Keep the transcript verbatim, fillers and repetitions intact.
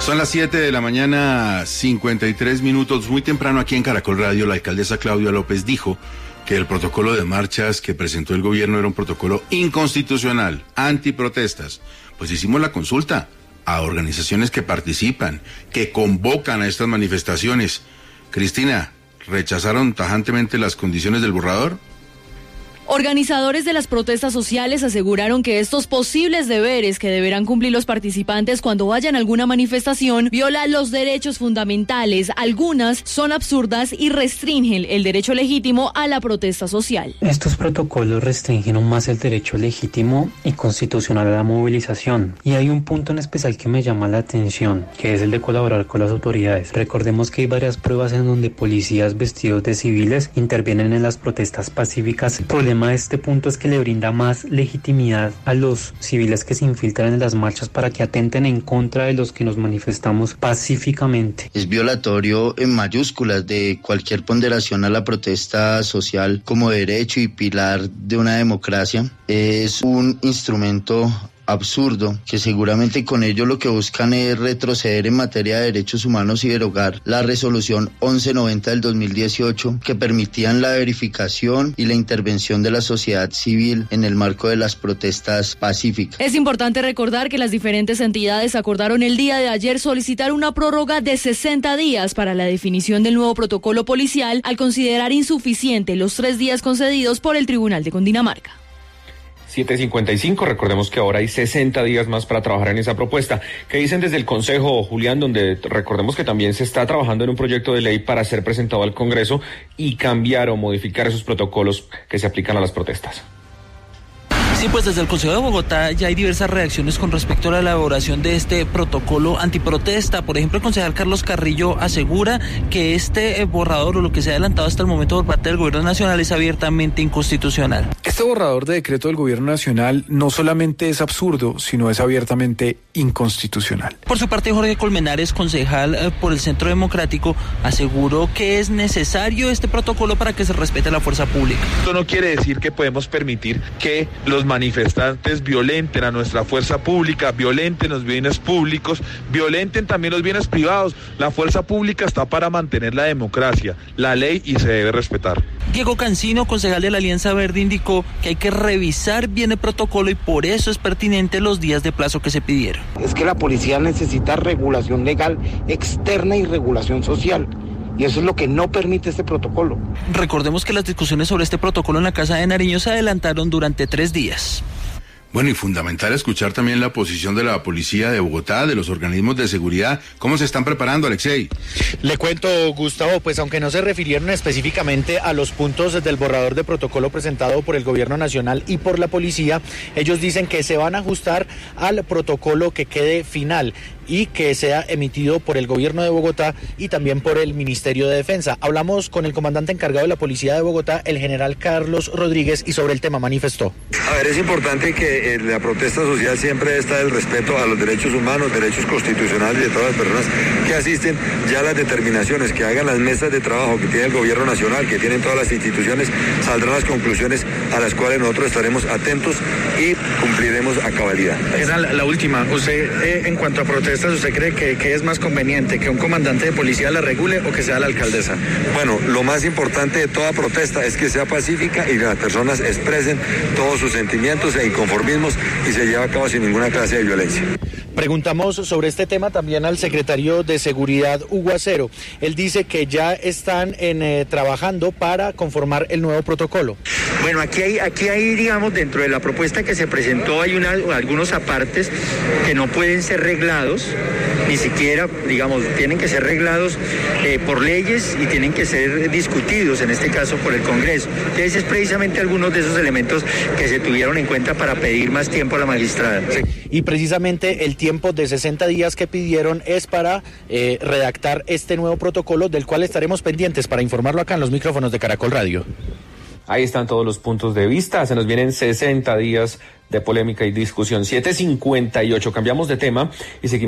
Son las siete de la mañana, cincuenta y tres minutos. Muy temprano aquí en Caracol Radio, la alcaldesa Claudia López dijo que el protocolo de marchas que presentó el gobierno era un protocolo inconstitucional, antiprotestas. Pues hicimos la consulta a organizaciones que participan, que convocan a estas manifestaciones. Cristina, ¿rechazaron tajantemente las condiciones del borrador? Organizadores de las protestas sociales aseguraron que estos posibles deberes que deberán cumplir los participantes cuando vayan a alguna manifestación violan los derechos fundamentales. Algunas son absurdas y restringen el derecho legítimo a la protesta social. Estos protocolos restringen aún más el derecho legítimo y constitucional a la movilización. Y hay un punto en especial que me llama la atención, que es el de colaborar con las autoridades. Recordemos que hay varias pruebas en donde policías vestidos de civiles intervienen en las protestas pacíficas. El problema de este punto es que le brinda más legitimidad a los civiles que se infiltran en las marchas para que atenten en contra de los que nos manifestamos pacíficamente. Es violatorio en mayúsculas de cualquier ponderación a la protesta social como derecho y pilar de una democracia. Es un instrumento absurdo, que seguramente con ello lo que buscan es retroceder en materia de derechos humanos y derogar la resolución once noventa del dos mil dieciocho, que permitían la verificación y la intervención de la sociedad civil en el marco de las protestas pacíficas. Es importante recordar que las diferentes entidades acordaron el día de ayer solicitar una prórroga de sesenta días para la definición del nuevo protocolo policial, al considerar insuficiente los tres días concedidos por el Tribunal de Cundinamarca. siete cincuenta y cinco, recordemos que ahora hay sesenta días más para trabajar en esa propuesta. ¿Qué dicen desde el Consejo, Julián, donde recordemos que también se está trabajando en un proyecto de ley para ser presentado al Congreso y cambiar o modificar esos protocolos que se aplican a las protestas? Sí, pues desde el Consejo de Bogotá ya hay diversas reacciones con respecto a la elaboración de este protocolo antiprotesta. Por ejemplo, el concejal Carlos Carrillo asegura que este borrador o lo que se ha adelantado hasta el momento por parte del Gobierno Nacional es abiertamente inconstitucional. Este borrador de decreto del Gobierno Nacional no solamente es absurdo, sino es abiertamente inconstitucional. Por su parte, Jorge Colmenares, concejal eh, por el Centro Democrático, aseguró que es necesario este protocolo para que se respete la fuerza pública. Esto no quiere decir que podemos permitir que los manifestantes violenten a nuestra fuerza pública, violenten los bienes públicos, violenten también los bienes privados. La fuerza pública está para mantener la democracia, la ley, y se debe respetar. Diego Cancino, concejal de la Alianza Verde, indicó que hay que revisar bien el protocolo y por eso es pertinente los días de plazo que se pidieron. Es que la policía necesita regulación legal externa y regulación social. Y eso es lo que no permite este protocolo. Recordemos que las discusiones sobre este protocolo en la Casa de Nariño se adelantaron durante tres días. Bueno, y fundamental escuchar también la posición de la Policía de Bogotá, de los organismos de seguridad. ¿Cómo se están preparando, Alexei? Le cuento, Gustavo, pues aunque no se refirieron específicamente a los puntos del borrador de protocolo presentado por el Gobierno Nacional y por la Policía, ellos dicen que se van a ajustar al protocolo que quede final y que sea emitido por el Gobierno de Bogotá y también por el Ministerio de Defensa. Hablamos con el comandante encargado de la Policía de Bogotá, el general Carlos Rodríguez, y sobre el tema manifestó. A ver, es importante que en la protesta social siempre está el respeto a los derechos humanos, derechos constitucionales de todas las personas que asisten. Ya las determinaciones que hagan las mesas de trabajo que tiene el Gobierno Nacional, que tienen todas las instituciones, saldrán las conclusiones a las cuales nosotros estaremos atentos y cumpliremos a cabalidad. Era la, la última. Usted, eh, en cuanto a protestas, ¿usted cree que, que es más conveniente que un comandante de policía la regule o que sea la alcaldesa? Bueno, lo más importante de toda protesta es que sea pacífica y las personas expresen todos sus sentimientos e inconformismos y se lleve a cabo sin ninguna clase de violencia. Preguntamos sobre este tema también al secretario de Seguridad, Hugo Acero. Él dice que ya están en, eh, trabajando para conformar el nuevo protocolo. Bueno, aquí hay, aquí hay, digamos, dentro de la propuesta que se presentó hay una, algunos apartes que no pueden ser reglados, ni siquiera, digamos, tienen que ser reglados eh, por leyes y tienen que ser discutidos, en este caso por el Congreso. Entonces es precisamente algunos de esos elementos que se tuvieron en cuenta para pedir más tiempo a la magistrada. Sí. Y precisamente el tiempo de sesenta días que pidieron es para eh, redactar este nuevo protocolo, del cual estaremos pendientes para informarlo acá en los micrófonos de Caracol Radio. Ahí están todos los puntos de vista. Se nos vienen sesenta días de polémica y discusión. siete cincuenta y ocho. Cambiamos de tema y seguimos.